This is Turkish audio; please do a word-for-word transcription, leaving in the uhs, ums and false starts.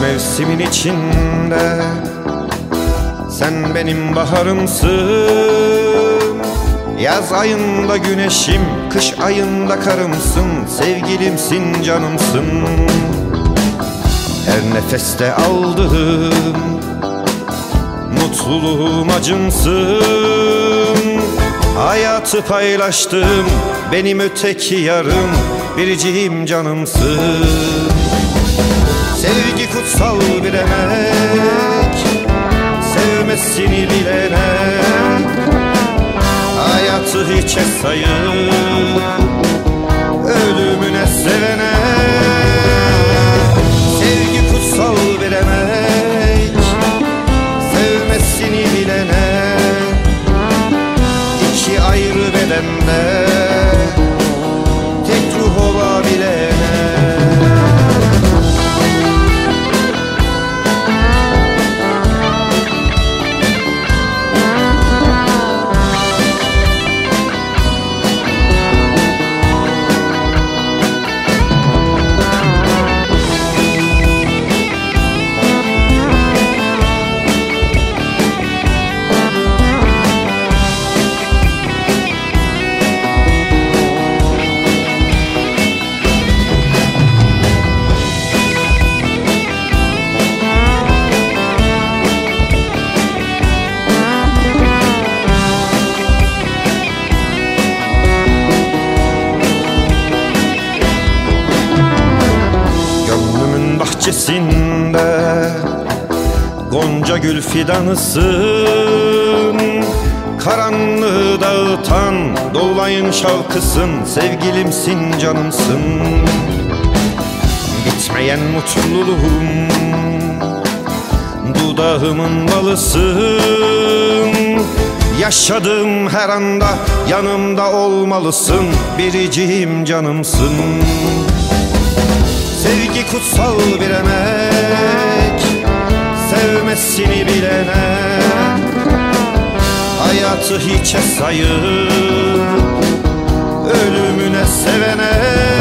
mevsimin içinde sen benim baharımsın. Yaz ayında güneşim, kış ayında karımsın. Sevgilimsin, canımsın. Her nefeste aldığım mutluluğum acımsın. Hayatı paylaştım, benim öteki yarım, biriciğim, canımsın. Sevgi kutsal bir emek, sevmesini bilene, hayatı hiçe sayıp ölümüne sevene. Sevgi kutsal bir emek, sevmesini bilene, İki ayrı bedende tek ruh olabilene. Bahçesinde gonca gül fidanısın. Karanlığı dağıtan dolunayın şarkısın. Sevgilimsin, canımsın. Bitmeyen mutluluğum, dudağımın balısın. Yaşadığım her anda yanımda olmalısın. Biriciğim, canımsın. Sevgi kutsal bir emek, sevmesini bilene, hayatı hiçe sayıp ölümüne sevene.